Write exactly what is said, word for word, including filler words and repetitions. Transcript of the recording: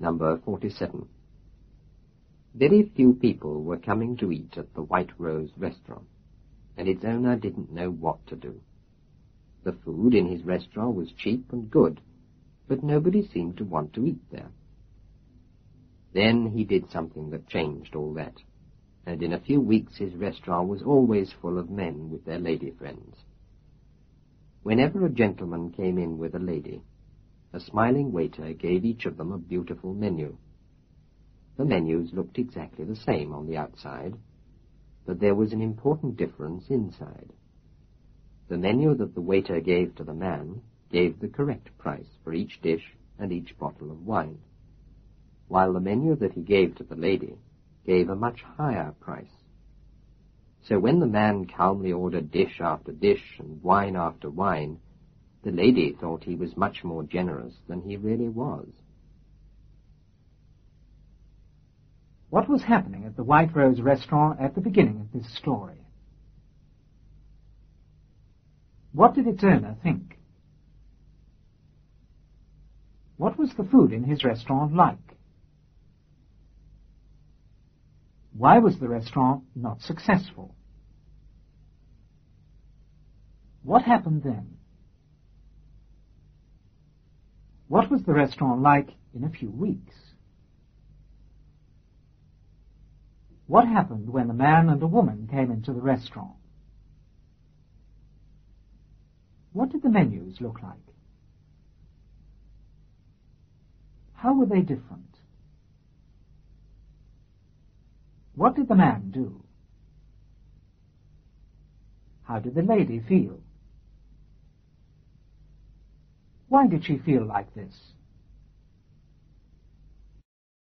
Number forty-seven. Very few people were coming to eat at the White Rose restaurant, and its owner didn't know what to do. The food in his restaurant was cheap and good, but nobody seemed to want to eat there. Then he did something that changed all that, and in a few weeks his restaurant was always full of men with their lady friends. Whenever a gentleman came in with a lady, a smiling waiter gave each of them a beautiful menu. The menus looked exactly the same on the outside, but there was an important difference inside. The menu that the waiter gave to the man gave the correct price for each dish and each bottle of wine, while the menu that he gave to the lady gave a much higher price. So when the man calmly ordered dish after dish and wine after wine, the lady thought he was much more generous than he really was. What was happening at the White Rose restaurant at the beginning of this story? What did its owner think? What was the food in his restaurant like? Why was the restaurant not successful? What happened then? What was the restaurant like in a few weeks? What happened when a man and a woman came into the restaurant? What did the menus look like? How were they different? What did the man do? How did the lady feel? Why did she feel like this?